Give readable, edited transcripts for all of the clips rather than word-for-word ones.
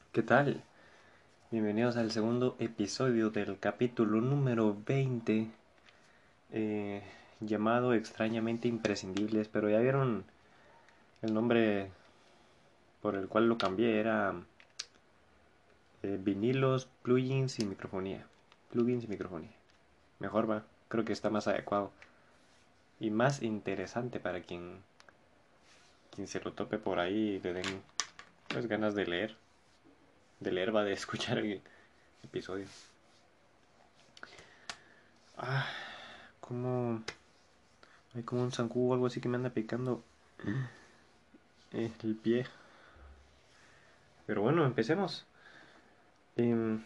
¿Qué tal? Bienvenidos al segundo episodio del capítulo número 20, eh, llamado extrañamente Imprescindibles, pero ya vieron el nombre por el cual lo cambié, era vinilos, plugins y microfonía. Plugins y microfonía. Mejor va, creo que está más adecuado y más interesante para quien se lo tope por ahí y le den pues ganas de leer va de escuchar el episodio. Ah, como hay como un zancudo o algo así que me anda picando el pie. Pero bueno, empecemos. En,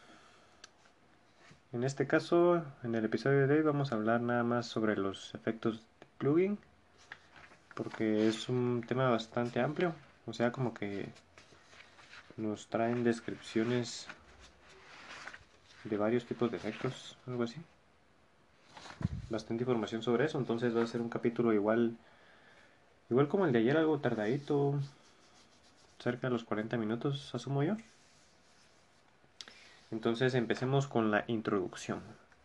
en este caso, en el episodio de hoy vamos a hablar nada más sobre los efectos de plugin, porque es un tema bastante amplio. O sea, como que nos traen descripciones de varios tipos de efectos, algo así. Bastante información sobre eso, entonces va a ser un capítulo igual como el de ayer, algo tardadito, cerca de los 40 minutos, asumo yo. Entonces empecemos con la introducción.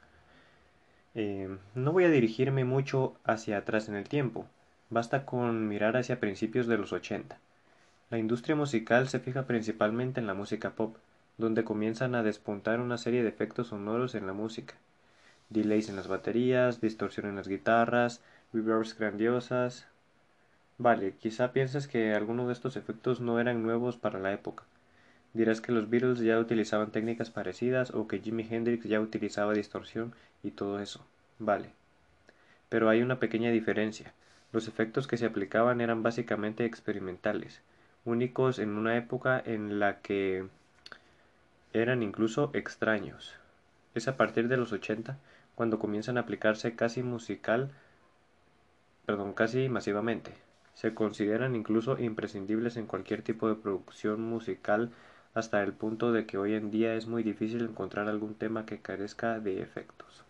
No voy a dirigirme mucho hacia atrás en el tiempo, basta con mirar hacia principios de los 80. La industria musical se fija principalmente en la música pop, donde comienzan a despuntar una serie de efectos sonoros en la música. Delays en las baterías, distorsión en las guitarras, reverbs grandiosas. Vale, quizá pienses que algunos de estos efectos no eran nuevos para la época. Dirás que los Beatles ya utilizaban técnicas parecidas o que Jimi Hendrix ya utilizaba distorsión y todo eso. Vale. Pero hay una pequeña diferencia. Los efectos que se aplicaban eran básicamente experimentales, únicos en una época en la que eran incluso extraños. Es a partir de los 80 cuando comienzan a aplicarse casi masivamente. Se consideran incluso imprescindibles en cualquier tipo de producción musical hasta el punto de que hoy en día es muy difícil encontrar algún tema que carezca de efectos.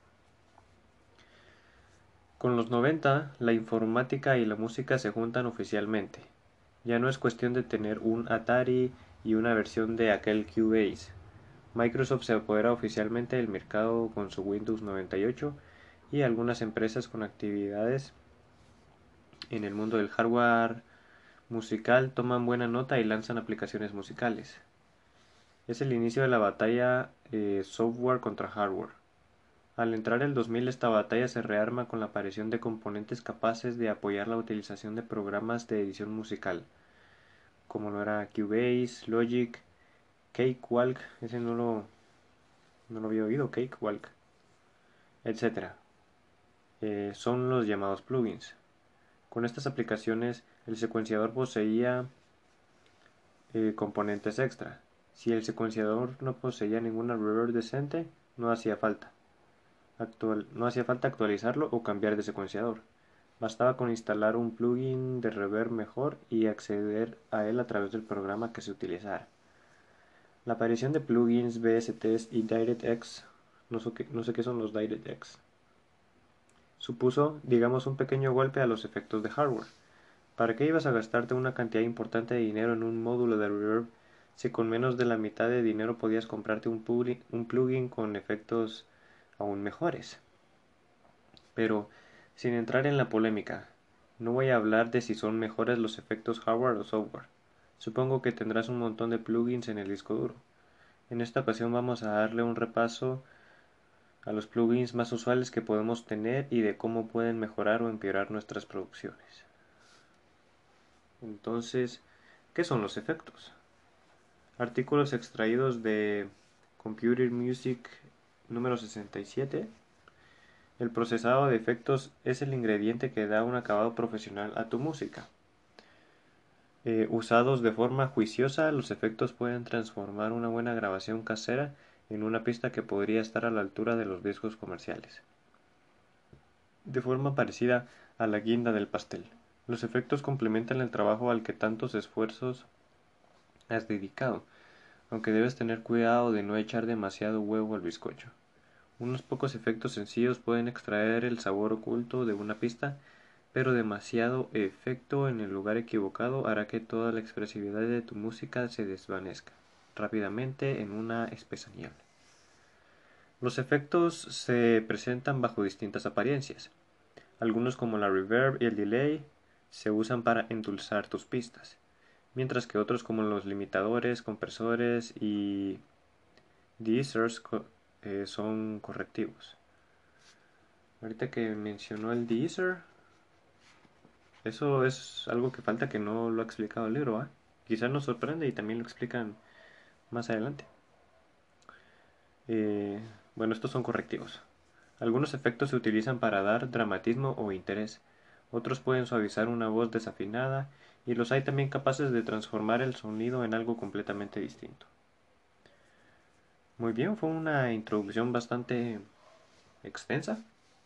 Con los 90, la informática y la música se juntan oficialmente. Ya no es cuestión de tener un Atari y una versión de aquel Cubase. Microsoft se apodera oficialmente del mercado con su Windows 98 y algunas empresas con actividades en el mundo del hardware musical toman buena nota y lanzan aplicaciones musicales. Es el inicio de la batalla software contra hardware. Al entrar el 2000 esta batalla se rearma con la aparición de componentes capaces de apoyar la utilización de programas de edición musical, como lo era Cubase, Logic, Cakewalk, ese no lo había oído, Cakewalk, etcétera. Son los llamados plugins. Con estas aplicaciones el secuenciador poseía componentes extra. Si el secuenciador no poseía ninguna reverb decente, no hacía falta. No hacía falta actualizarlo o cambiar de secuenciador. Bastaba con instalar un plugin de reverb mejor y acceder a él a través del programa que se utilizara. La aparición de plugins, VSTs y DirectX, no sé qué son los DirectX, supuso, digamos, un pequeño golpe a los efectos de hardware. ¿Para qué ibas a gastarte una cantidad importante de dinero en un módulo de reverb si con menos de la mitad de dinero podías comprarte un plugin con efectos aún mejores? Pero, sin entrar en la polémica, no voy a hablar de si son mejores los efectos hardware o software. Supongo que tendrás un montón de plugins en el disco duro. En esta ocasión vamos a darle un repaso a los plugins más usuales que podemos tener y de cómo pueden mejorar o empeorar nuestras producciones. Entonces, ¿qué son los efectos? Artículos extraídos de Computer Music número 67. El procesado de efectos es el ingrediente que da un acabado profesional a tu música. Usados de forma juiciosa, los efectos pueden transformar una buena grabación casera en una pista que podría estar a la altura de los discos comerciales. De forma parecida a la guinda del pastel, los efectos complementan el trabajo al que tantos esfuerzos has dedicado, aunque debes tener cuidado de no echar demasiado huevo al bizcocho. Unos pocos efectos sencillos pueden extraer el sabor oculto de una pista, pero demasiado efecto en el lugar equivocado hará que toda la expresividad de tu música se desvanezca rápidamente en una espesa niebla. Los efectos se presentan bajo distintas apariencias. Algunos, como la reverb y el delay, se usan para endulzar tus pistas, mientras que otros, como los limitadores, compresores y deezers, son correctivos. Ahorita que mencionó el deezer, eso es algo que falta, que no lo ha explicado el libro, ¿eh? Quizás nos sorprende y también lo explican más adelante. Eh, bueno, estos son correctivos. Algunos efectos se utilizan para dar dramatismo o interés. Otros pueden suavizar una voz desafinada, y los hay también capaces de transformar el sonido en algo completamente distinto. Muy bien, fue una introducción bastante extensa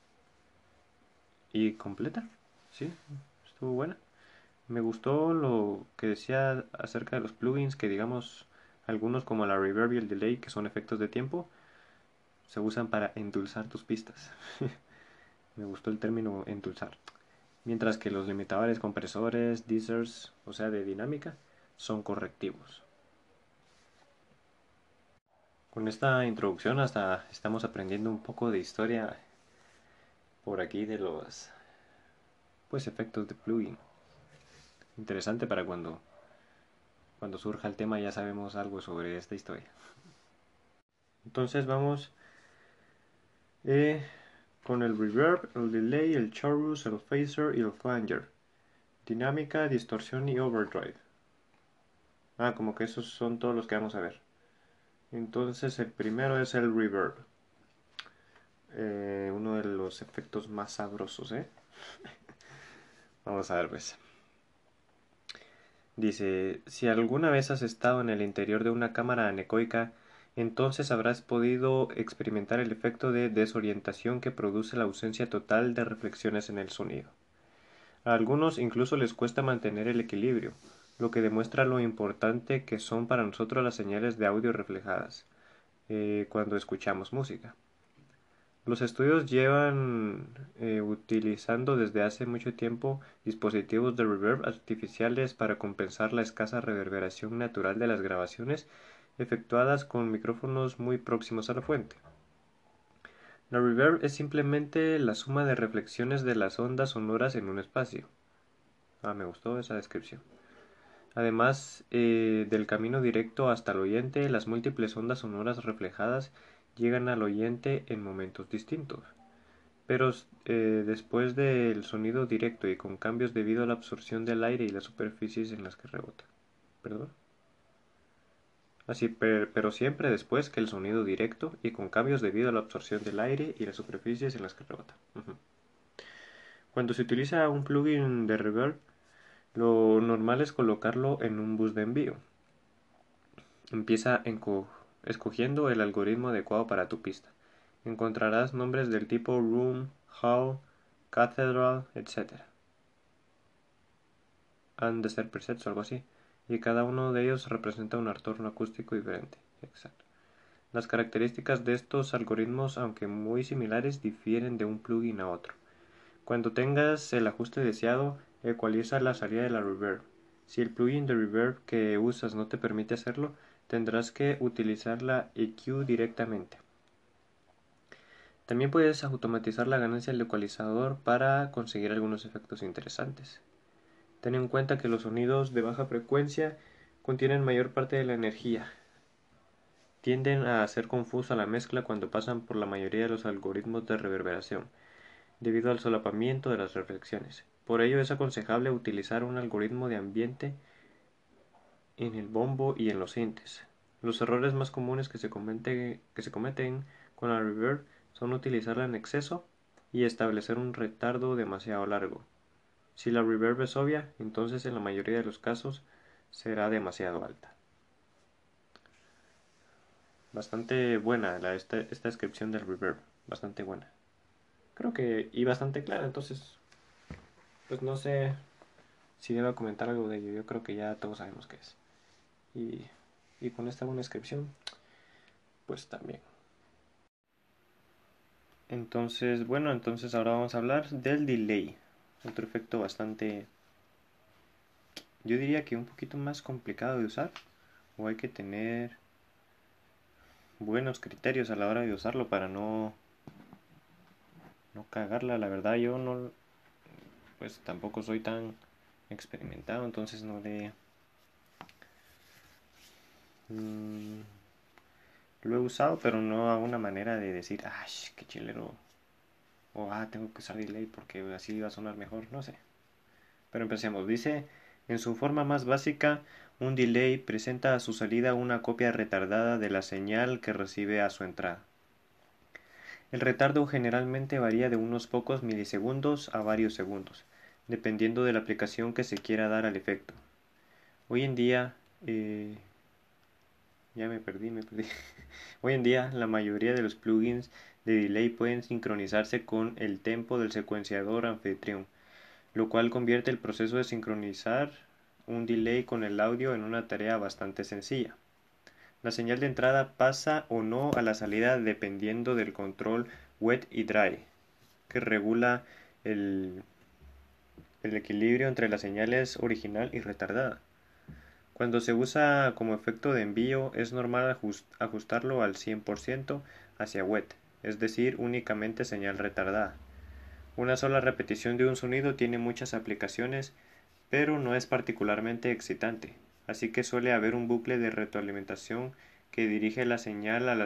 y completa. Sí, estuvo buena. Me gustó lo que decía acerca de los plugins, que digamos algunos, como la reverb y el delay, que son efectos de tiempo, se usan para endulzar tus pistas. Me gustó el término endulzar. Mientras que los limitadores, compresores, deezers, o sea, de dinámica, son correctivos. Con esta introducción hasta estamos aprendiendo un poco de historia por aquí de los efectos de plugin. Interesante para cuando surja el tema, ya sabemos algo sobre esta historia. Entonces vamos eh, con el reverb, el delay, el chorus, el phaser y el flanger. Dinámica, distorsión y overdrive. Como que esos son todos los que vamos a ver. Entonces el primero es el reverb. Uno de los efectos más sabrosos, ¿eh? Vamos a ver, pues. Dice, si alguna vez has estado en el interior de una cámara anecoica, entonces habrás podido experimentar el efecto de desorientación que produce la ausencia total de reflexiones en el sonido. A algunos incluso les cuesta mantener el equilibrio, lo que demuestra lo importante que son para nosotros las señales de audio reflejadas cuando escuchamos música. Los estudios llevan utilizando desde hace mucho tiempo dispositivos de reverb artificiales para compensar la escasa reverberación natural de las grabaciones efectuadas con micrófonos muy próximos a la fuente. La reverb es simplemente la suma de reflexiones de las ondas sonoras en un espacio. Me gustó esa descripción. Además del camino directo hasta el oyente, las múltiples ondas sonoras reflejadas llegan al oyente en momentos distintos. Pero después del sonido directo y con cambios debido a la absorción del aire y las superficies en las que rebota. ¿Perdón? Pero siempre después que el sonido directo y con cambios debido a la absorción del aire y las superficies en las que rebota. Cuando se utiliza un plugin de reverb, lo normal es colocarlo en un bus de envío. Empieza escogiendo el algoritmo adecuado para tu pista. Encontrarás nombres del tipo room, hall, cathedral, etc. Han de ser presets o algo así, y cada uno de ellos representa un entorno acústico diferente. Exacto. Las características de estos algoritmos, aunque muy similares, difieren de un plugin a otro. Cuando tengas el ajuste deseado, ecualiza la salida de la reverb. Si el plugin de reverb que usas no te permite hacerlo, tendrás que utilizar la EQ directamente. También puedes automatizar la ganancia del ecualizador para conseguir algunos efectos interesantes. Ten en cuenta que los sonidos de baja frecuencia contienen mayor parte de la energía. Tienden a hacer confusa la mezcla cuando pasan por la mayoría de los algoritmos de reverberación, debido al solapamiento de las reflexiones. Por ello es aconsejable utilizar un algoritmo de ambiente en el bombo y en los sintes. Los errores más comunes que se cometen con la reverb son utilizarla en exceso y establecer un retardo demasiado largo. Si la reverb es obvia, entonces en la mayoría de los casos será demasiado alta. Bastante buena esta descripción del reverb, bastante buena. Creo que y bastante clara, entonces pues no sé si debo comentar algo de ello. Yo creo que ya todos sabemos qué es. Y con esta buena descripción, pues también. Entonces ahora vamos a hablar del delay. Otro efecto bastante, yo diría que un poquito más complicado de usar, o hay que tener buenos criterios a la hora de usarlo para no cagarla. La verdad yo no, pues tampoco soy tan experimentado, entonces no le... mm, lo he usado, pero no a una manera de decir, ah, qué chilero, o tengo que usar delay porque así va a sonar mejor, no sé. Pero empecemos. Dice, en su forma más básica, un delay presenta a su salida una copia retardada de la señal que recibe a su entrada. El retardo generalmente varía de unos pocos milisegundos a varios segundos, dependiendo de la aplicación que se quiera dar al efecto. Hoy en día, ya me perdí. Hoy en día, la mayoría de los plugins de delay pueden sincronizarse con el tempo del secuenciador anfitrión, lo cual convierte el proceso de sincronizar un delay con el audio en una tarea bastante sencilla. La señal de entrada pasa o no a la salida dependiendo del control wet y dry, que regula el, el equilibrio entre las señales original y retardada. Cuando se usa como efecto de envío, es normal ajustarlo al 100% hacia wet, es decir, únicamente señal retardada. Una sola repetición de un sonido tiene muchas aplicaciones, pero no es particularmente excitante, así que suele haber un bucle de retroalimentación que dirige la señal a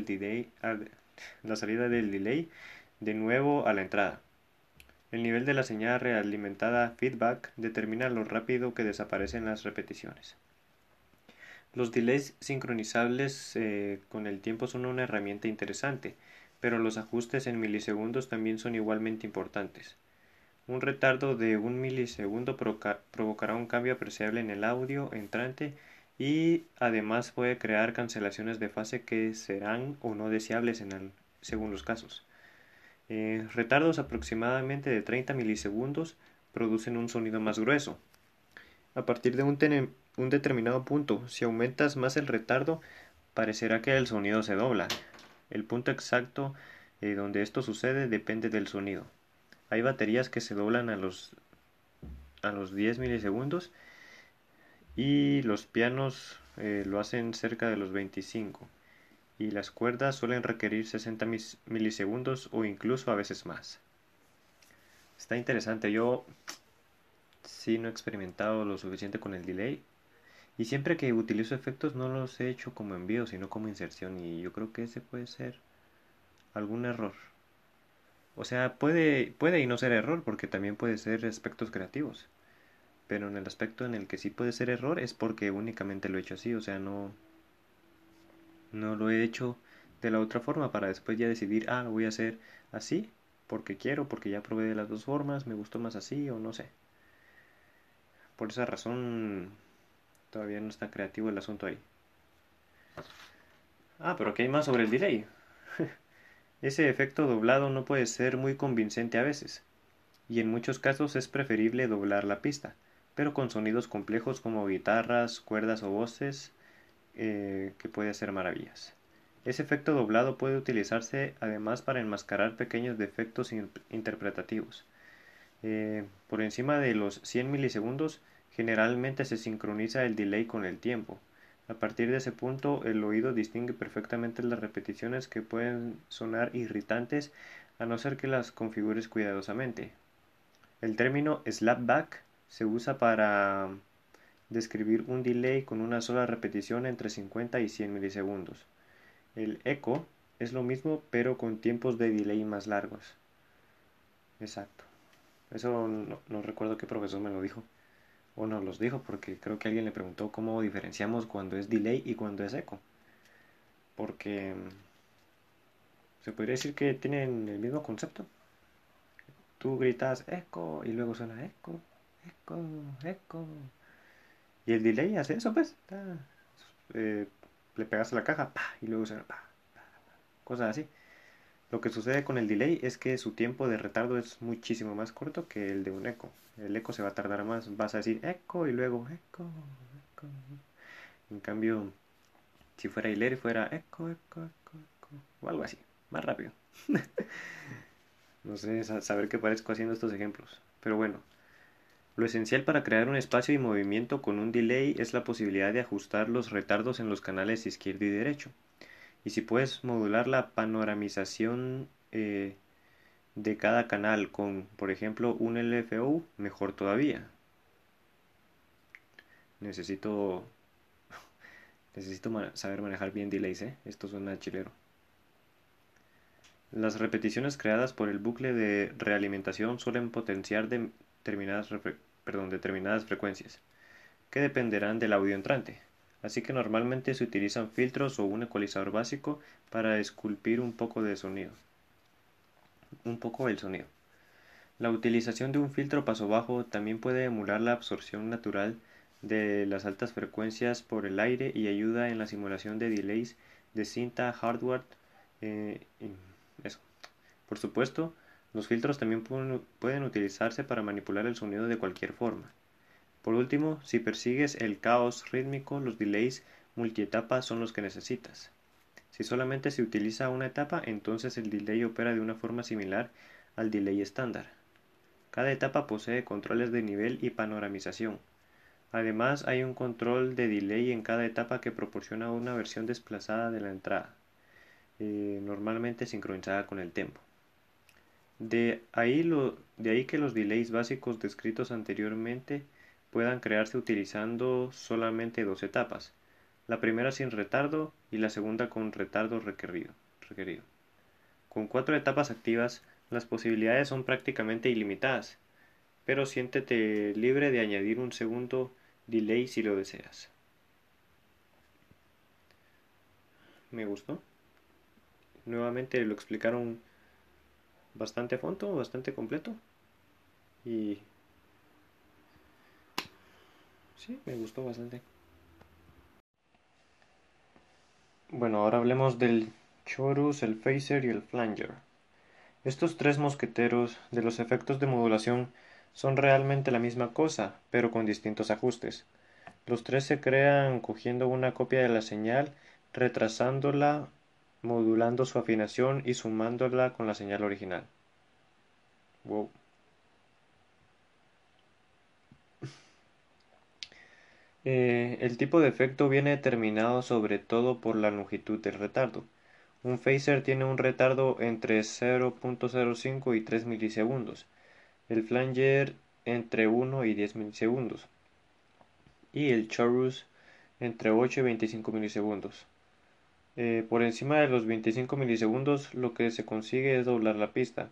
la salida del delay de nuevo a la entrada. El nivel de la señal realimentada feedback determina lo rápido que desaparecen las repeticiones. Los delays sincronizables con el tiempo son una herramienta interesante, pero los ajustes en milisegundos también son igualmente importantes. Un retardo de un milisegundo provocará un cambio apreciable en el audio entrante y además puede crear cancelaciones de fase que serán o no deseables según los casos. Retardos aproximadamente de 30 milisegundos producen un sonido más grueso. A partir de un determinado punto, si aumentas más el retardo, parecerá que el sonido se dobla. El punto exacto donde esto sucede depende del sonido. Hay baterías que se doblan a los 10 milisegundos y los pianos lo hacen cerca de los 25 y las cuerdas suelen requerir 60 milisegundos o incluso a veces más. Está interesante, yo sí no he experimentado lo suficiente con el delay y siempre que utilizo efectos no los he hecho como envío sino como inserción y yo creo que ese puede ser algún error. O sea, puede y no ser error porque también puede ser aspectos creativos. Pero en el aspecto en el que sí puede ser error es porque únicamente lo he hecho así, o sea, no lo he hecho de la otra forma para después ya decidir, lo voy a hacer así, porque quiero, porque ya probé de las dos formas, me gustó más así o no sé. Por esa razón todavía no está creativo el asunto ahí. Pero aquí hay más sobre el delay. Ese efecto doblado no puede ser muy convincente a veces, y en muchos casos es preferible doblar la pista, pero con sonidos complejos como guitarras, cuerdas o voces, que puede hacer maravillas. Ese efecto doblado puede utilizarse además para enmascarar pequeños defectos interpretativos. Por encima de los 100 milisegundos, generalmente se sincroniza el delay con el tiempo. A partir de ese punto, el oído distingue perfectamente las repeticiones que pueden sonar irritantes a no ser que las configures cuidadosamente. El término slapback se usa para describir un delay con una sola repetición entre 50 y 100 milisegundos. El eco es lo mismo pero con tiempos de delay más largos. Exacto. Eso no recuerdo qué profesor me lo dijo. O nos los dijo porque creo que alguien le preguntó cómo diferenciamos cuando es delay y cuando es eco. Porque se podría decir que tienen el mismo concepto. Tú gritas eco y luego suena eco, eco, eco. Y el delay hace eso pues. Eh, Le pegas a la caja y luego suena cosas así. Lo que sucede con el delay es que su tiempo de retardo es muchísimo más corto que el de un eco. El eco se va a tardar más, vas a decir eco y luego eco, eco. En cambio, si fuera delay fuera eco, eco, eco, eco, o algo así, más rápido. No sé, saber qué parezco haciendo estos ejemplos. pero bueno. Lo esencial para crear un espacio y movimiento con un delay es la posibilidad de ajustar los retardos en los canales izquierdo y derecho. Y si puedes modular la panoramización de cada canal con, por ejemplo, un LFO, mejor todavía. Necesito, saber manejar bien delays, ¿eh? Esto suena chilero. Las repeticiones creadas por el bucle de realimentación suelen potenciar determinadas frecuencias, que dependerán del audio entrante. Así que normalmente se utilizan filtros o un ecualizador básico para esculpir un poco el sonido. La utilización de un filtro paso bajo también puede emular la absorción natural de las altas frecuencias por el aire y ayuda en la simulación de delays de cinta hardware. Eso. Por supuesto, los filtros también pueden utilizarse para manipular el sonido de cualquier forma. Por último, si persigues el caos rítmico, los delays multietapa son los que necesitas. Si solamente se utiliza una etapa, entonces el delay opera de una forma similar al delay estándar. Cada etapa posee controles de nivel y panoramización. Además, hay un control de delay en cada etapa que proporciona una versión desplazada de la entrada, normalmente sincronizada con el tempo. De ahí que los delays básicos descritos anteriormente puedan crearse utilizando solamente dos etapas, la primera sin retardo y la segunda con retardo requerido. Con 4 etapas activas, las posibilidades son prácticamente ilimitadas, pero siéntete libre de añadir un segundo delay si lo deseas. Me gustó. Nuevamente lo explicaron bastante a fondo, bastante completo. Y sí, me gustó bastante. Bueno, ahora hablemos del chorus, el phaser y el flanger. Estos tres mosqueteros de los efectos de modulación son realmente la misma cosa, pero con distintos ajustes. Los tres se crean cogiendo una copia de la señal, retrasándola, modulando su afinación y sumándola con la señal original. Wow. El tipo de efecto viene determinado sobre todo por la longitud del retardo. Un phaser tiene un retardo entre 0.05 y 3 milisegundos, el flanger entre 1 y 10 milisegundos y el chorus entre 8 y 25 milisegundos. Por encima de los 25 milisegundos lo que se consigue es doblar la pista.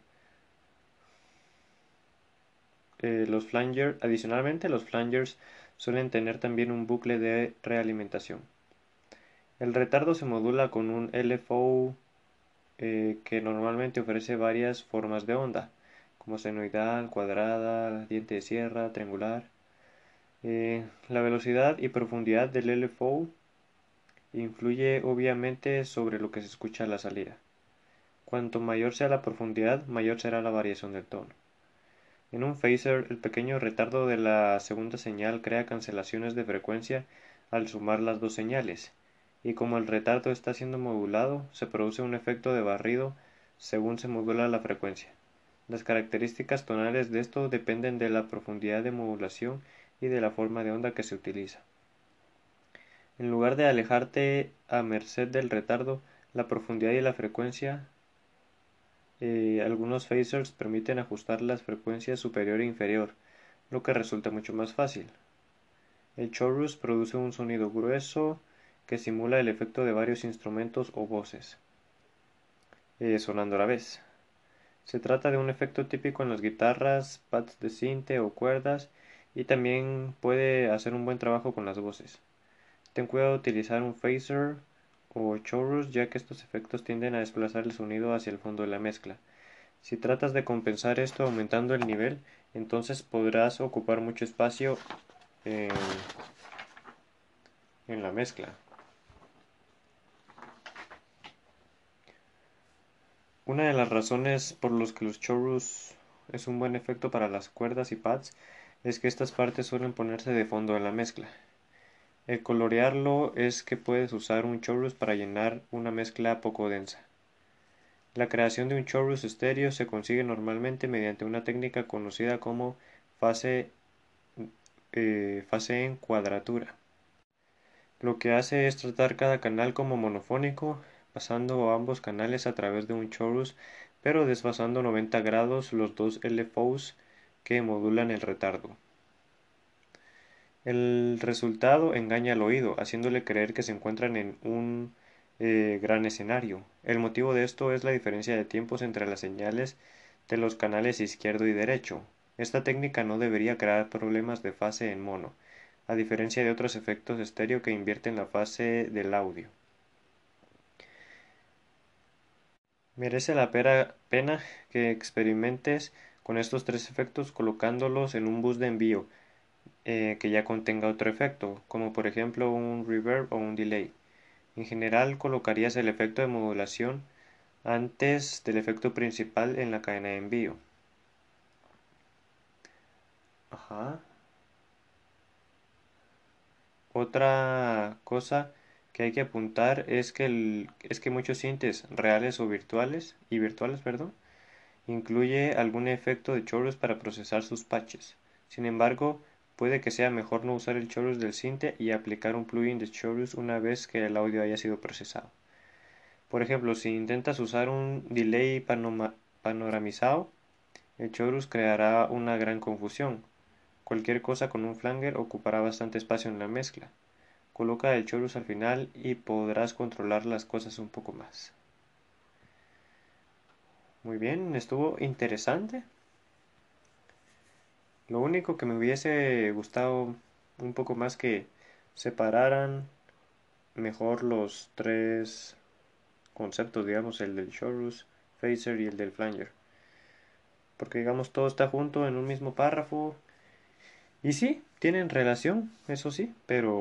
Adicionalmente, los flangers suelen tener también un bucle de realimentación. El retardo se modula con un LFO que normalmente ofrece varias formas de onda, como senoidal, cuadrada, diente de sierra, triangular. La velocidad y profundidad del LFO influye obviamente sobre lo que se escucha a la salida. Cuanto mayor sea la profundidad, mayor será la variación del tono. En un phaser, el pequeño retardo de la segunda señal crea cancelaciones de frecuencia al sumar las dos señales, y como el retardo está siendo modulado, se produce un efecto de barrido según se modula la frecuencia. Las características tonales de esto dependen de la profundidad de modulación y de la forma de onda que se utiliza. En lugar de alejarte a merced del retardo, la profundidad y la frecuencia, algunos phasers permiten ajustar las frecuencias superior e inferior, lo que resulta mucho más fácil. El chorus produce un sonido grueso que simula el efecto de varios instrumentos o voces, sonando a la vez. Se trata de un efecto típico en las guitarras, pads de cinte o cuerdas, y también puede hacer un buen trabajo con las voces. Ten cuidado de utilizar un phaser o chorus, ya que estos efectos tienden a desplazar el sonido hacia el fondo de la mezcla. Si tratas de compensar esto aumentando el nivel, entonces podrás ocupar mucho espacio en, en la mezcla. Una de las razones por las que los chorus es un buen efecto para las cuerdas y pads es que estas partes suelen ponerse de fondo en la mezcla. El colorearlo es que puedes usar un chorus para llenar una mezcla poco densa. La creación de un chorus estéreo se consigue normalmente mediante una técnica conocida como fase, fase en cuadratura. Lo que hace es tratar cada canal como monofónico, pasando ambos canales a través de un chorus, pero desfasando 90 grados los dos LFOs que modulan el retardo. El resultado engaña al oído, haciéndole creer que se encuentran en un gran escenario. El motivo de esto es la diferencia de tiempos entre las señales de los canales izquierdo y derecho. Esta técnica no debería crear problemas de fase en mono, a diferencia de otros efectos estéreo que invierten la fase del audio. Merece la pena que experimentes con estos tres efectos colocándolos en un bus de envío que ya contenga otro efecto, como por ejemplo un reverb o un delay. En general colocarías el efecto de modulación antes del efecto principal en la cadena de envío. Ajá. Otra cosa que hay que apuntar es que muchos sintes reales o virtuales, perdón, incluye algún efecto de chorus para procesar sus patches. Sin embargo, puede que sea mejor no usar el chorus del sinte y aplicar un plugin de chorus una vez que el audio haya sido procesado. Por ejemplo, si intentas usar un delay panoramizado, el chorus creará una gran confusión. Cualquier cosa con un flanger ocupará bastante espacio en la mezcla. Coloca el chorus al final y podrás controlar las cosas un poco más. Muy bien, estuvo interesante. Lo único que me hubiese gustado un poco más que separaran mejor los tres conceptos, digamos, el del chorus, phaser y el del flanger. Porque digamos todo está junto en un mismo párrafo. Y sí, tienen relación, eso sí,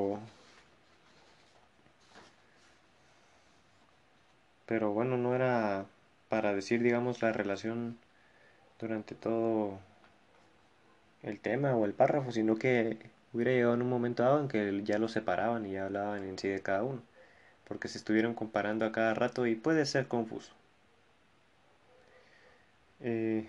pero bueno, no era para decir, digamos, la relación durante todo el tema o el párrafo, sino que hubiera llegado en un momento dado en que ya los separaban y ya hablaban en sí de cada uno, porque se estuvieron comparando a cada rato y puede ser confuso. Eh,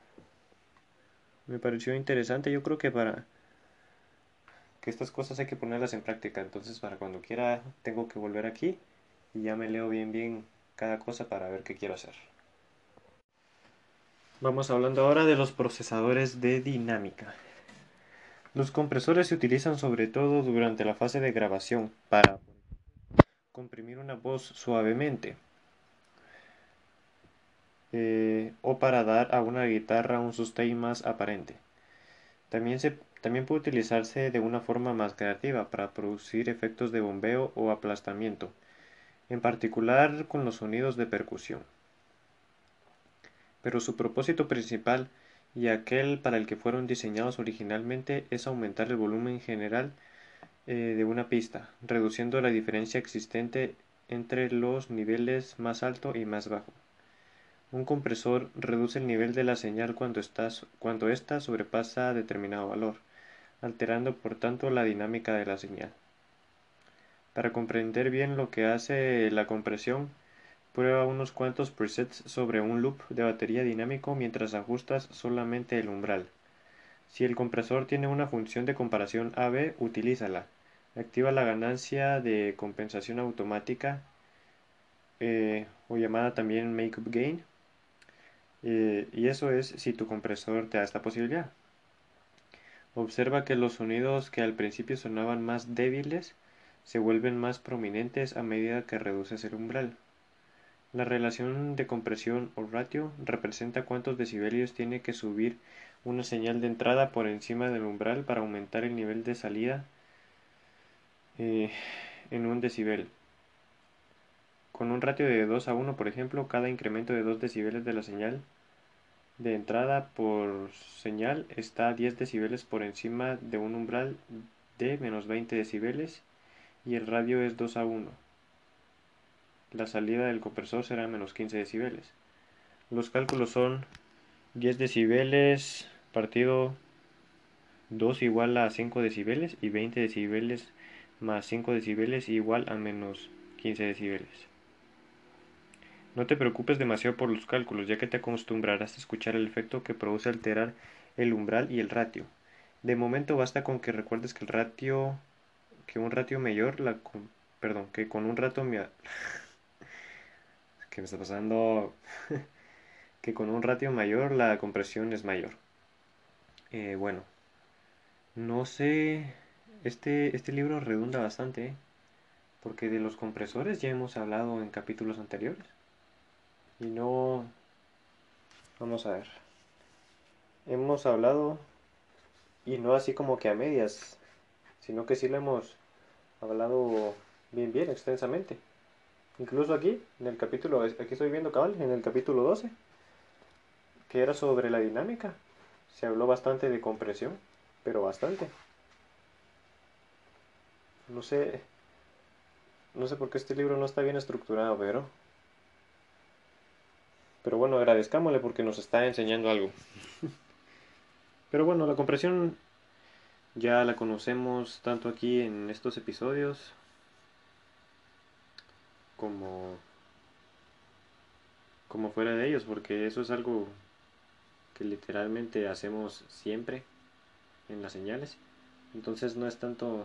Me pareció interesante, yo creo que para que estas cosas hay que ponerlas en práctica, entonces para cuando quiera tengo que volver aquí y ya me leo bien cada cosa para ver qué quiero hacer. Vamos hablando ahora de los procesadores de dinámica. Los compresores se utilizan sobre todo durante la fase de grabación para comprimir una voz suavemente o para dar a una guitarra un sustain más aparente. También puede utilizarse de una forma más creativa para producir efectos de bombeo o aplastamiento, en particular con los sonidos de percusión. Pero su propósito principal y aquel para el que fueron diseñados originalmente es aumentar el volumen general de una pista, reduciendo la diferencia existente entre los niveles más alto y más bajo. Un compresor reduce el nivel de la señal cuando ésta sobrepasa determinado valor, alterando por tanto la dinámica de la señal. Para comprender bien lo que hace la compresión, prueba unos cuantos presets sobre un loop de batería dinámico mientras ajustas solamente el umbral. Si el compresor tiene una función de comparación AB, utilízala. Activa la ganancia de compensación automática o llamada también Makeup Gain. Y eso es si tu compresor te da esta posibilidad. Observa que los sonidos que al principio sonaban más débiles se vuelven más prominentes a medida que reduces el umbral. La relación de compresión o ratio representa cuántos decibelios tiene que subir una señal de entrada por encima del umbral para aumentar el nivel de salida eh, en un decibel. Con un ratio de 2 a 1, por ejemplo, cada incremento de 2 decibeles de la señal de entrada por señal está a 10 decibeles por encima de un umbral de menos 20 decibeles y el radio es 2 a 1. La salida del compresor será menos 15 decibeles. Los cálculos son 10 decibeles partido 2 igual a 5 decibeles y 20 decibeles más 5 decibeles igual a menos 15 decibeles. No te preocupes demasiado por los cálculos, ya que te acostumbrarás a escuchar el efecto que produce alterar el umbral y el ratio. De momento basta con que recuerdes que un ratio mayor, que con un ratio, ¿qué me está pasando? Que con un ratio mayor la compresión es mayor. Bueno, no sé, este libro redunda bastante, porque de los compresores ya hemos hablado en capítulos anteriores. Y no, vamos a ver, hemos hablado y no así como que a medias, sino que sí lo hemos hablado bien, extensamente. Incluso aquí, en el capítulo, aquí estoy viendo cabal, en el capítulo 12, que era sobre la dinámica. Se habló bastante de compresión, pero bastante. No sé, no sé por qué este libro no está bien estructurado, pero bueno, agradezcámosle porque nos está enseñando algo. Pero bueno, la compresión ya la conocemos tanto aquí en estos episodios como, como fuera de ellos, porque eso es algo que literalmente hacemos siempre en las señales. Entonces no es tanto,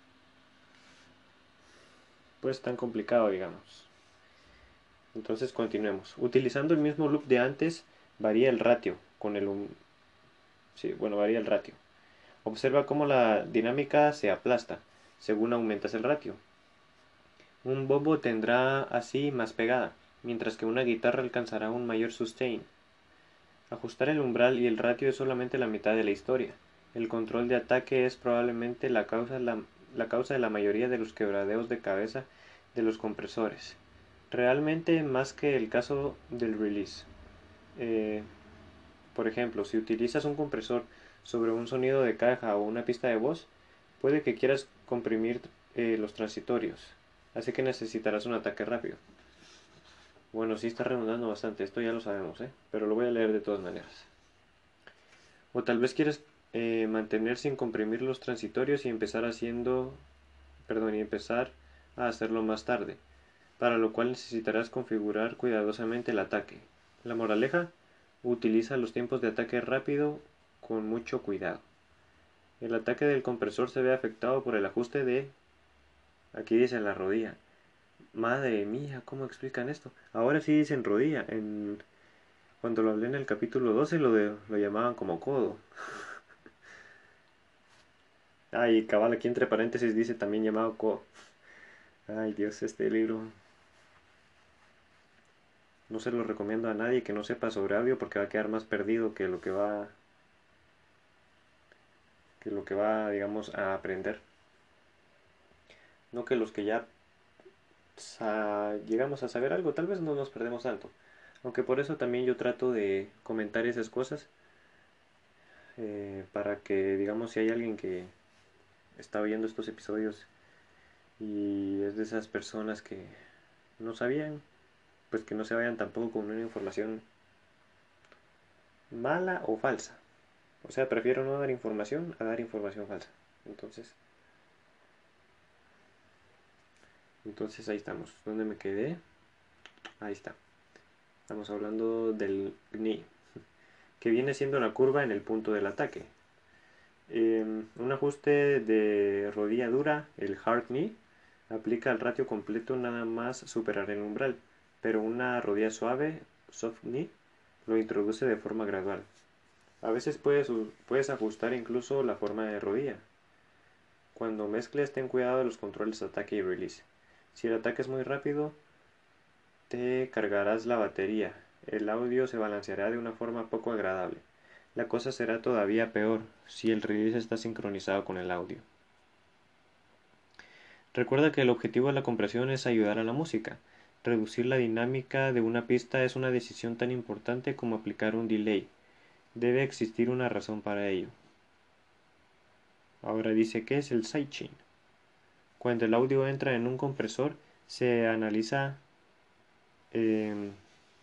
pues tan complicado, digamos. Entonces continuemos. Utilizando el mismo loop de antes, varía el ratio con sí, bueno, varía el ratio. Observa cómo la dinámica se aplasta según aumentas el ratio. Un bombo tendrá así más pegada, mientras que una guitarra alcanzará un mayor sustain. Ajustar el umbral y el ratio es solamente la mitad de la historia. El control de ataque es probablemente la causa de la mayoría de los quebradeos de cabeza de los compresores. Realmente más que el caso del release. Eh, por ejemplo, si utilizas un compresor sobre un sonido de caja o una pista de voz, puede que quieras comprimir los transitorios, así que necesitarás un ataque rápido. Bueno, sí está redundando bastante, esto ya lo sabemos, pero lo voy a leer de todas maneras. O tal vez quieres mantener sin comprimir los transitorios y y empezar a hacerlo más tarde, para lo cual necesitarás configurar cuidadosamente el ataque. La moraleja: utiliza los tiempos de ataque rápido con mucho cuidado. El ataque del compresor se ve afectado por el ajuste de... Aquí dice la rodilla. Madre mía, ¿cómo explican esto? Ahora sí dicen rodilla. Cuando lo hablé en el capítulo 12 lo llamaban como codo. Ay, cabal, aquí entre paréntesis dice también llamado codo. Ay, Dios, este libro no se lo recomiendo a nadie que no sepa sobre audio porque va a quedar más perdido digamos, a aprender. No que los que ya llegamos a saber algo, tal vez no nos perdemos tanto. Aunque por eso también yo trato de comentar esas cosas, para que, digamos, si hay alguien que está viendo estos episodios y es de esas personas que no sabían, pues que no se vayan tampoco con una información mala o falsa. O sea, prefiero no dar información a dar información falsa. Entonces, entonces ahí estamos. ¿Dónde me quedé? Ahí está. Estamos hablando del GNI, que viene siendo la curva en el punto del ataque. Un ajuste de rodilla dura, el hard knee, aplica el ratio completo nada más superar el umbral, pero una rodilla suave, soft knee, lo introduce de forma gradual. A veces puedes ajustar incluso la forma de rodilla. Cuando mezcles, ten cuidado de los controles de ataque y release. Si el ataque es muy rápido, te cargarás la batería. El audio se balanceará de una forma poco agradable. La cosa será todavía peor si el release está sincronizado con el audio. Recuerda que el objetivo de la compresión es ayudar a la música. Reducir la dinámica de una pista es una decisión tan importante como aplicar un delay. Debe existir una razón para ello. Ahora dice, ¿qué es el sidechain? Cuando el audio entra en un compresor, se analiza... Eh,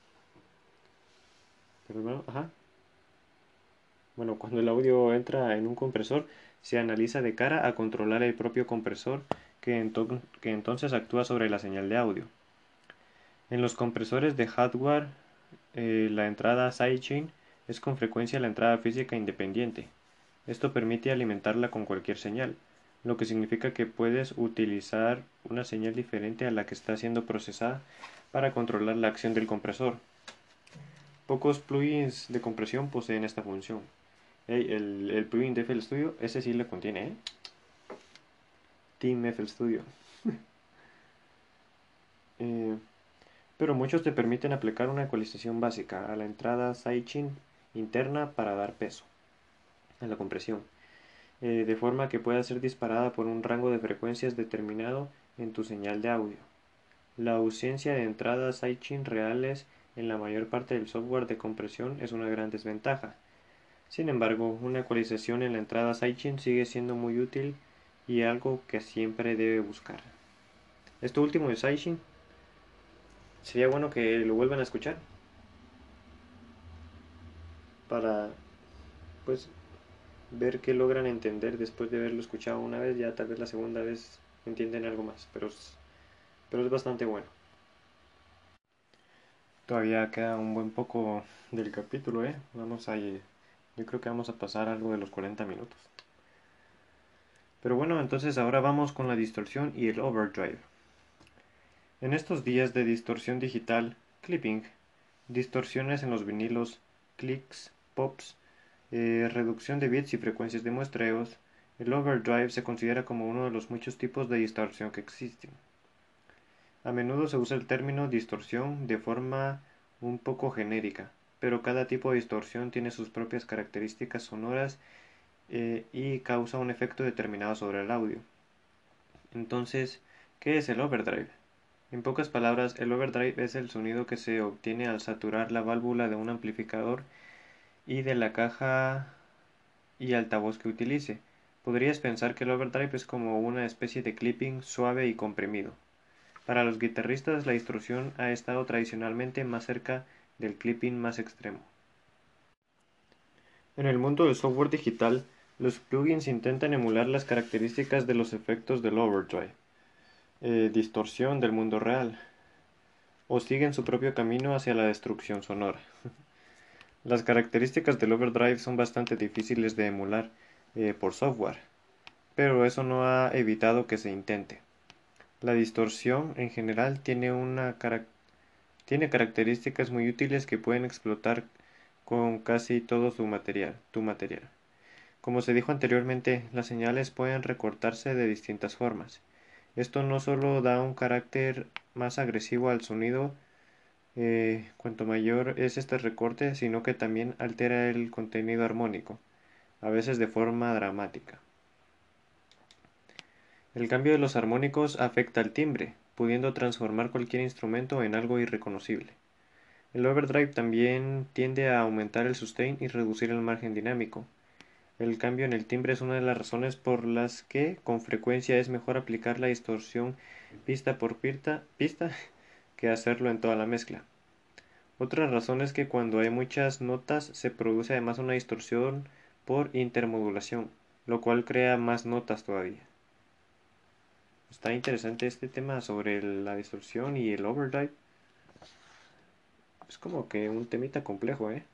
Bueno, cuando el audio entra en un compresor, se analiza de cara a controlar el propio compresor que entonces actúa sobre la señal de audio. En los compresores de hardware, la entrada sidechain es con frecuencia la entrada física independiente. Esto permite alimentarla con cualquier señal, lo que significa que puedes utilizar una señal diferente a la que está siendo procesada para controlar la acción del compresor. Pocos plugins de compresión poseen esta función. Hey, el plugin de FL Studio, ese sí lo contiene, ¿eh? Team FL Studio. Eh, pero muchos te permiten aplicar una ecualización básica a la entrada sidechain interna para dar peso a la compresión, de forma que pueda ser disparada por un rango de frecuencias determinado en tu señal de audio. La ausencia de entradas sidechain reales en la mayor parte del software de compresión es una gran desventaja. Sin embargo, una ecualización en la entrada sidechain sigue siendo muy útil y algo que siempre debe buscar. Esto último de sidechain, sería bueno que lo vuelvan a escuchar para, pues, ver qué logran entender después de haberlo escuchado una vez. Ya tal vez la segunda vez entienden algo más, pero es bastante bueno. Todavía queda un buen poco del capítulo, ¿eh? Yo creo que vamos a pasar algo de los 40 minutos. Pero bueno, entonces ahora vamos con la distorsión y el overdrive. En estos días de distorsión digital, clipping, distorsiones en los vinilos, clicks, pops, reducción de bits y frecuencias de muestreos, el overdrive se considera como uno de los muchos tipos de distorsión que existen. A menudo se usa el término distorsión de forma un poco genérica, pero cada tipo de distorsión tiene sus propias características sonoras y causa un efecto determinado sobre el audio. Entonces, ¿qué es el overdrive? En pocas palabras, el overdrive es el sonido que se obtiene al saturar la válvula de un amplificador y de la caja y altavoz que utilice. Podrías pensar que el overdrive es como una especie de clipping suave y comprimido. Para los guitarristas, la distorsión ha estado tradicionalmente más cerca del clipping más extremo. En el mundo del software digital, los plugins intentan emular las características de los efectos del overdrive, distorsión del mundo real, o siguen su propio camino hacia la destrucción sonora. Las características del overdrive son bastante difíciles de emular por software, pero eso no ha evitado que se intente. La distorsión en general tiene características muy útiles que pueden explotar con casi todo tu material. Como se dijo anteriormente, las señales pueden recortarse de distintas formas. Esto no solo da un carácter más agresivo al sonido, cuanto mayor es este recorte, sino que también altera el contenido armónico, a veces de forma dramática. El cambio de los armónicos afecta al timbre, pudiendo transformar cualquier instrumento en algo irreconocible. El overdrive también tiende a aumentar el sustain y reducir el margen dinámico. El cambio en el timbre es una de las razones por las que con frecuencia es mejor aplicar la distorsión pista por pista que hacerlo en toda la mezcla. Otra razón es que cuando hay muchas notas se produce además una distorsión por intermodulación, lo cual crea más notas todavía. Está interesante este tema sobre la distorsión y el overdrive. Es como que un temita complejo, ¿eh?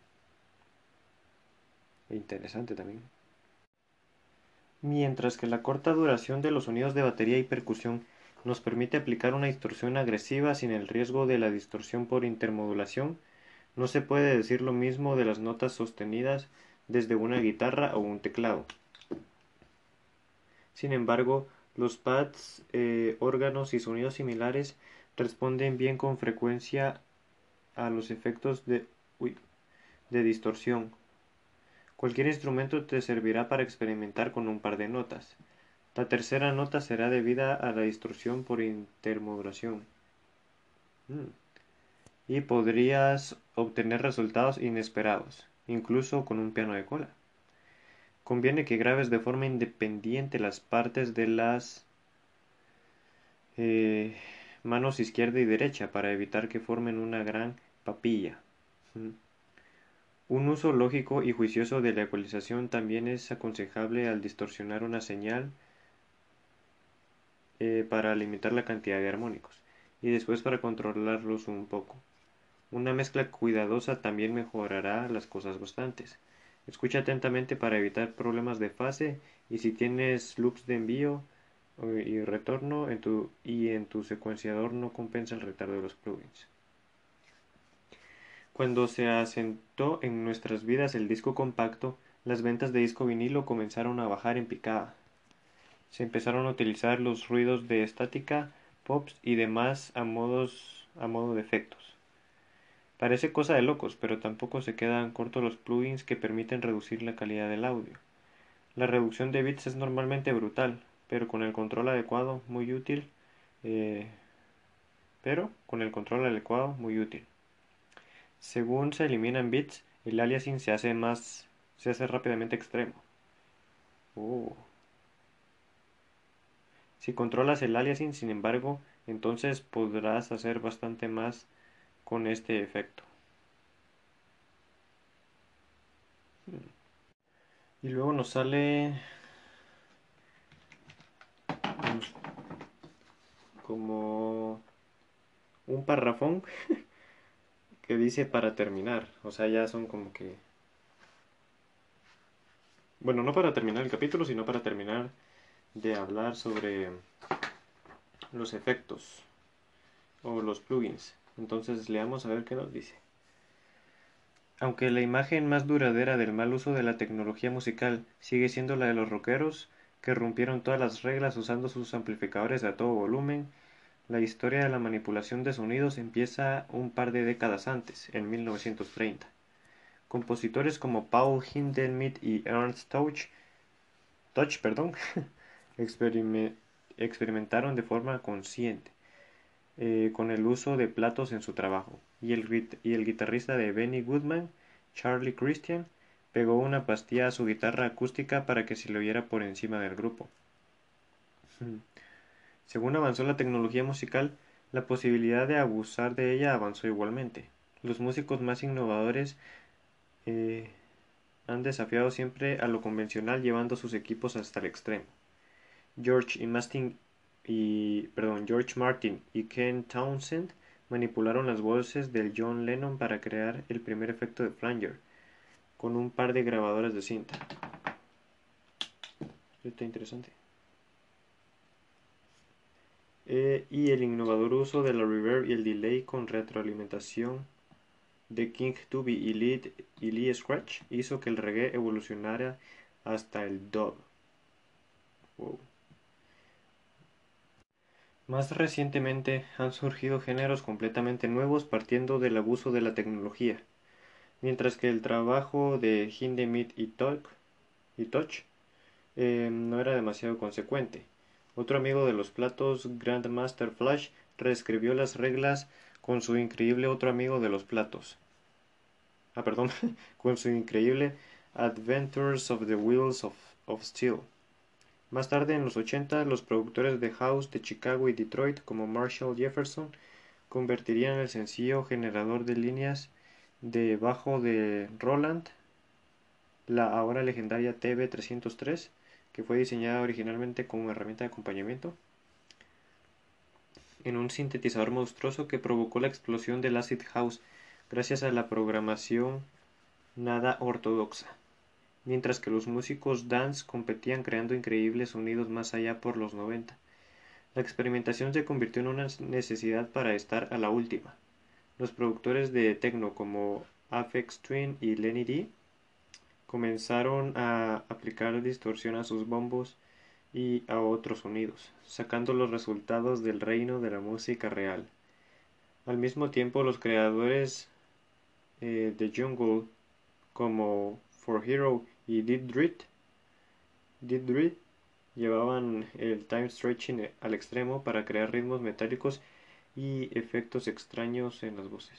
E interesante también. Mientras que la corta duración de los sonidos de batería y percusión nos permite aplicar una distorsión agresiva sin el riesgo de la distorsión por intermodulación, no se puede decir lo mismo de las notas sostenidas desde una guitarra o un teclado. Sin embargo, los pads, órganos y sonidos similares responden bien con frecuencia a los efectos de distorsión. Cualquier instrumento te servirá para experimentar con un par de notas. La tercera nota será debida a la distorsión por intermodulación. Y podrías obtener resultados inesperados, incluso con un piano de cola. Conviene que grabes de forma independiente las partes de las eh, manos izquierda y derecha para evitar que formen una gran papilla. Un uso lógico y juicioso de la ecualización también es aconsejable al distorsionar una señal para limitar la cantidad de armónicos. y después para controlarlos un poco. Una mezcla cuidadosa también mejorará las cosas bastantes. Escucha atentamente para evitar problemas de fase y si tienes loops de envío y retorno en tu secuenciador no compensa el retardo de los plugins. Cuando se asentó en nuestras vidas el disco compacto, las ventas de disco vinilo comenzaron a bajar en picada. Se empezaron a utilizar los ruidos de estática, pops y demás a modo de efectos. Parece cosa de locos, pero tampoco se quedan cortos los plugins que permiten reducir la calidad del audio. La reducción de bits es normalmente brutal, pero con el control adecuado muy útil. eh, muy útil. Según se eliminan bits, el aliasing se hace rápidamente extremo. Oh. Si controlas el aliasing, sin embargo, entonces podrás hacer bastante más con este efecto. Y luego nos sale como un parrafón que dice para terminar. O sea, ya son como que... Bueno, no para terminar el capítulo, sino para terminar de hablar sobre los efectos o los plugins. Entonces leamos a ver qué nos dice. Aunque la imagen más duradera del mal uso de la tecnología musical sigue siendo la de los rockeros, que rompieron todas las reglas usando sus amplificadores a todo volumen, la historia de la manipulación de sonidos empieza un par de décadas antes, en 1930. Compositores como Paul Hindemith y Ernst Tuch, experimentaron de forma consciente con el uso de platos en su trabajo, y el guitarrista de Benny Goodman, Charlie Christian, pegó una pastilla a su guitarra acústica para que se le oyera por encima del grupo. Según avanzó la tecnología musical, la posibilidad de abusar de ella avanzó igualmente. Los músicos más innovadores eh, han desafiado siempre a lo convencional llevando sus equipos hasta el extremo. George Martin y Ken Townsend manipularon las voces del John Lennon para crear el primer efecto de flanger con un par de grabadoras de cinta. Está interesante. Y el innovador uso de la reverb y el delay con retroalimentación de King Tubby y Lee Scratch hizo que el reggae evolucionara hasta el dub. Wow. Más recientemente han surgido géneros completamente nuevos partiendo del abuso de la tecnología, mientras que el trabajo de Hindemith y Touch no era demasiado consecuente. Otro amigo de los platos, Grandmaster Flash, reescribió las reglas con su increíble otro amigo de los platos. Con su increíble Adventures of the Wheels of Steel. Más tarde, en los 80, los productores de house de Chicago y Detroit, como Marshall Jefferson, convertirían el sencillo generador de líneas de bajo de Roland, la ahora legendaria TB-303, que fue diseñada originalmente como herramienta de acompañamiento, en un sintetizador monstruoso que provocó la explosión del acid house gracias a la programación nada ortodoxa, mientras que los músicos dance competían creando increíbles sonidos más allá por los 90. La experimentación se convirtió en una necesidad para estar a la última. Los productores de techno como Aphex Twin y Lenny D comenzaron a aplicar distorsión a sus bombos y a otros sonidos, sacando los resultados del reino de la música real. Al mismo tiempo, los creadores de jungle como For Hero y Deep Dread llevaban el time stretching al extremo para crear ritmos metálicos y efectos extraños en las voces.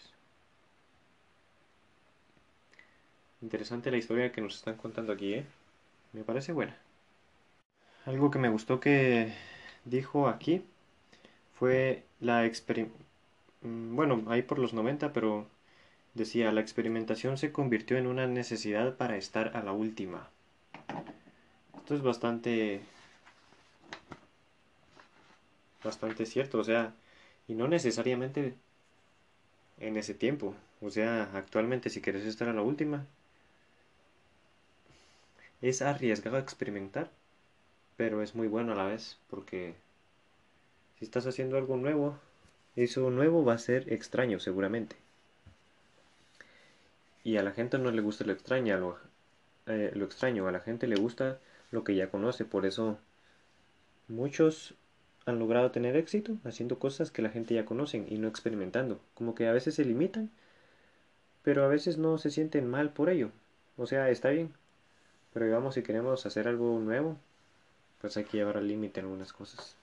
Interesante la historia que nos están contando aquí, ¿eh? Me parece buena. Algo que me gustó que dijo aquí fue bueno, ahí por los 90, pero decía, la experimentación se convirtió en una necesidad para estar a la última. Esto es bastante cierto, o sea, Y no necesariamente en ese tiempo. O sea, actualmente si quieres estar a la última, es arriesgado experimentar, pero es muy bueno a la vez, porque si estás haciendo algo nuevo, eso nuevo va a ser extraño seguramente. Y a la gente no le gusta lo extraño, a la gente le gusta lo que ya conoce, por eso muchos han logrado tener éxito haciendo cosas que la gente ya conoce y no experimentando. Como que a veces se limitan, pero a veces no se sienten mal por ello. O sea, está bien. Pero digamos, si queremos hacer algo nuevo, pues hay que llevar al límite algunas cosas.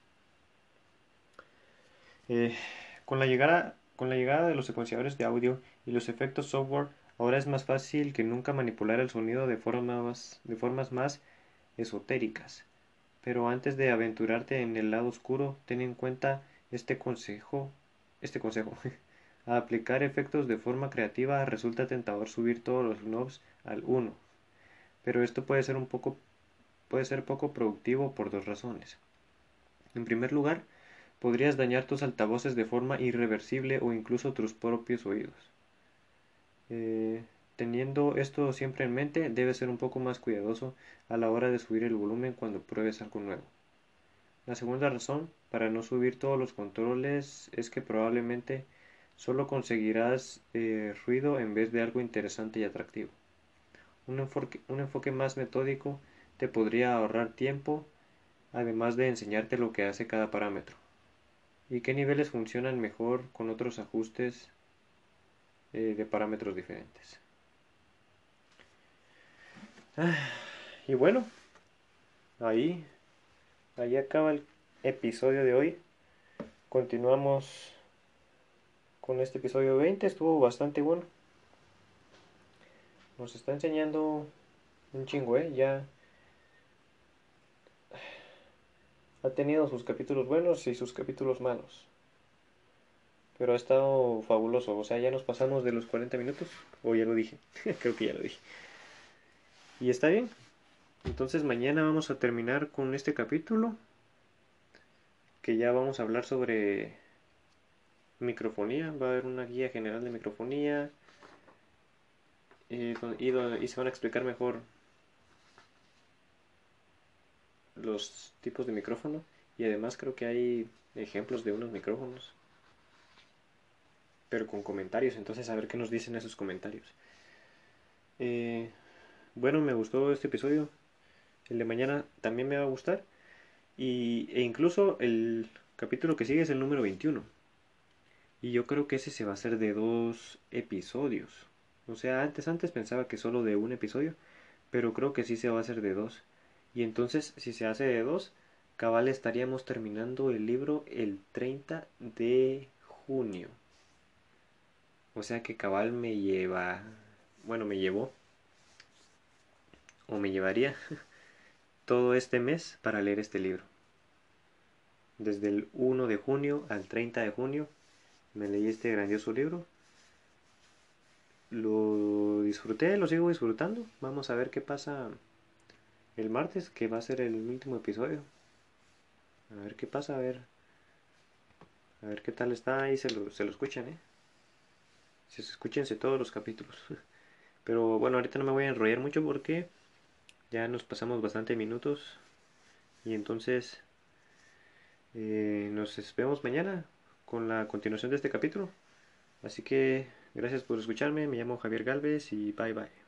Eh, con la llegada de los secuenciadores de audio y los efectos software, ahora es más fácil que nunca manipular el sonido de formas más esotéricas. Pero antes de aventurarte en el lado oscuro, ten en cuenta este consejo. A aplicar efectos de forma creativa resulta tentador subir todos los knobs al uno, pero esto puede ser poco productivo por dos razones. En primer lugar, podrías dañar tus altavoces de forma irreversible o incluso tus propios oídos. Eh, Teniendo esto siempre en mente, debes ser un poco más cuidadoso a la hora de subir el volumen cuando pruebes algo nuevo. La segunda razón para no subir todos los controles es que probablemente solo conseguirás ruido en vez de algo interesante y atractivo. Un enfoque más metódico te podría ahorrar tiempo, además de enseñarte lo que hace cada parámetro y qué niveles funcionan mejor con otros ajustes de parámetros diferentes. Y bueno, ahí, ahí acaba el episodio de hoy. Continuamos con este episodio 20. Estuvo bastante bueno. Nos está enseñando un chingo, ¿eh? Ya ha tenido sus capítulos buenos y sus capítulos malos. Pero ha estado fabuloso. O sea, ya nos pasamos de los 40 minutos. O ya lo dije. Creo que ya lo dije. Y está bien. Entonces mañana vamos a terminar con este capítulo. Que ya vamos a hablar sobre microfonía. Va a haber una guía general de microfonía. Y se van a explicar mejor los tipos de micrófono. Y además creo que hay ejemplos de unos micrófonos. Pero con comentarios. Entonces a ver qué nos dicen esos comentarios. Eh, bueno, me gustó este episodio. El de mañana también me va a gustar. E incluso el capítulo que sigue es el número 21. Y yo creo que ese se va a hacer de 2 episodios. O sea, antes pensaba que solo de un episodio. Pero creo que sí se va a hacer de 2. Y entonces, si se hace de 2, cabal estaríamos terminando el libro el 30 de junio. O sea que cabal me llevó, o me llevaría todo este mes para leer este libro. Desde el 1 de junio al 30 de junio me leí este grandioso libro. Lo disfruté, lo sigo disfrutando. Vamos a ver qué pasa el martes, que va a ser el último episodio. A ver qué pasa, a ver qué tal está. Ahí se lo escuchan, ¿eh? Escúchense todos los capítulos. Pero bueno, ahorita no me voy a enrollar mucho porque ya nos pasamos bastante minutos. Y entonces nos vemos mañana con la continuación de este capítulo. Así que gracias por escucharme. Me llamo Javier Galvez y bye bye.